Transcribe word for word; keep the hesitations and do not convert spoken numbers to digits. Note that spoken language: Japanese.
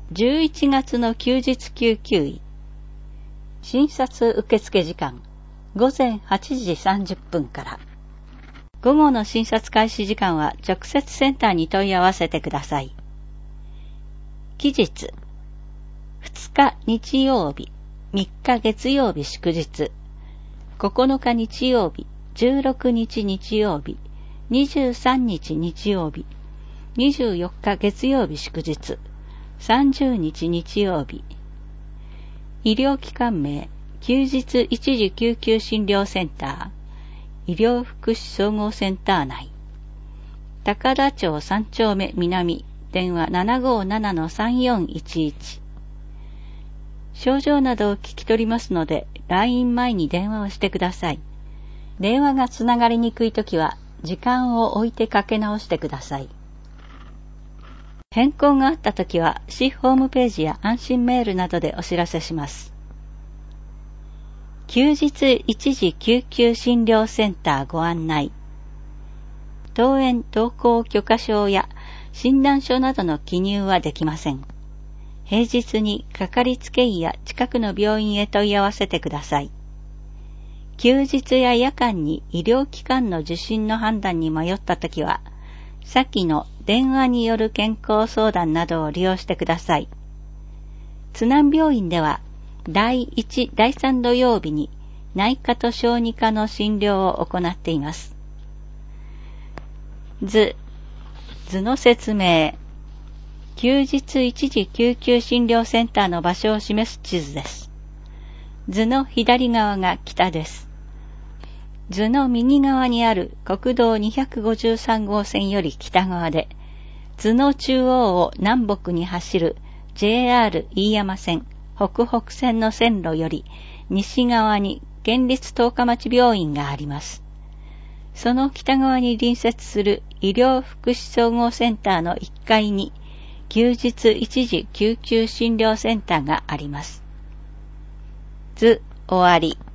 じゅういちがつの休日救急医。診察受付時間、ごぜんはちじさんじゅっぷんから。午後の診察開始時間は直接センターに問い合わせてください。期日、ふつか日曜日、みっか月曜日祝日、ここのか日曜日、じゅうろくにち日曜日、にじゅうさんにち日曜日、にじゅうよっか月曜日祝日、さんじゅうにち日曜日。医療機関名、休日一時救急診療センター、医療福祉総合センター内。高田町さん丁目南、電話 ななごーななのさんよんいちいち。症状などを聞き取りますので、来院前に電話をしてください。電話がつながりにくいときは、時間を置いてかけ直してください。変更があったときは、市ホームページや安心メールなどでお知らせします。休日一時救急診療センターご案内。登園登校許可証や診断書などの記入はできません。平日にかかりつけ医や近くの病院へ問い合わせてください。休日や夜間に医療機関の受診の判断に迷ったときは、先の電話による健康相談などを利用してください。津南病院では、だいいち、だいさん土曜日に内科と小児科の診療を行っています。図、図の説明。休日一時救急診療センターの場所を示す地図です。図の左側が北です。図の右側にある国道にひゃくごじゅうさんごう線より北側で、図の中央を南北に走る ジェイアール 飯山線、北北線の線路より西側に県立十日町病院があります。その北側に隣接する医療福祉総合センターのいっかいに休日一時救急診療センターがあります。図終わり。